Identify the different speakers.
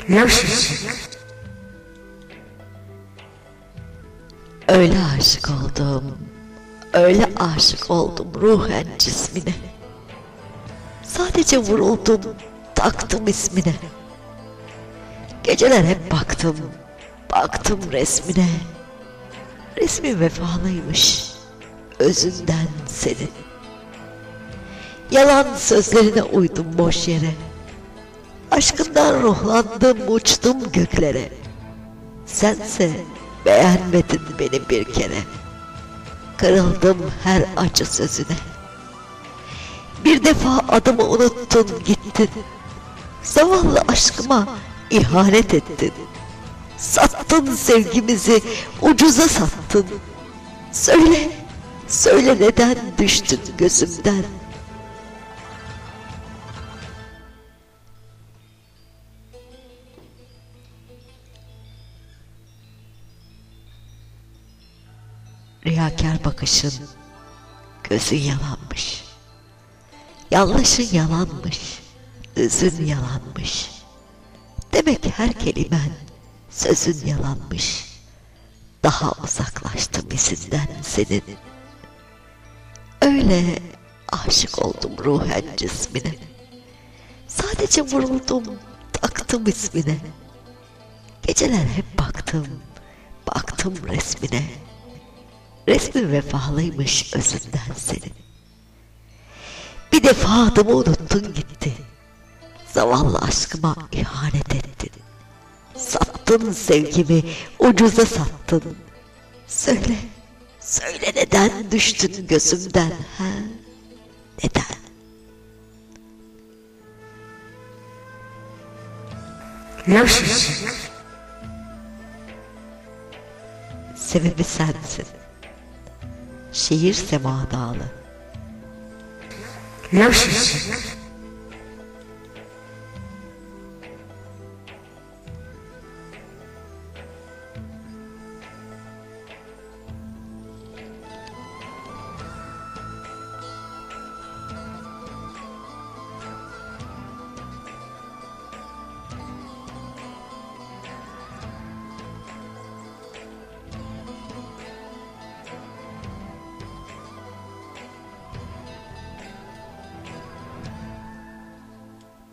Speaker 1: Yaş ışık.
Speaker 2: Öyle aşık oldum, öyle aşık oldum ruhen cismine. Sadece vuruldum, taktım ismine. Geceler hep baktım, baktım resmine. Resmin vefalıymış, özünden senin. Yalan sözlerine uydum boş yere. Aşkından ruhlandım, uçtum göklere. Sense beğenmedin beni bir kere. Kırıldım her acı sözüne. Bir defa adımı unuttun gittin. Zavallı aşkıma ihanet ettin. Sattın sevgimizi, ucuza sattın. Söyle, söyle neden düştün gözümden? Riyakâr bakışın, gözün yalanmış. Yanlışın yalanmış, özün yalanmış. Demek her kelimen, sözün yalanmış. Daha uzaklaştım izinden senin. Öyle aşık oldum ruhen cismine. Sadece vuruldum, taktım ismine. Geceler hep baktım, baktım resmine. Resmin vefalıymış özünden senin. Bir defa adımı unuttun gitti. Zavallı aşkıma ihanet ettin. Sattın sevgimi, ucuza sattın. Söyle, söyle neden düştün gözümden ha? Neden?
Speaker 1: Yaş ışık.
Speaker 2: Sebebi sensin. Şehir Sema Dağlı.
Speaker 1: Yaş ışık.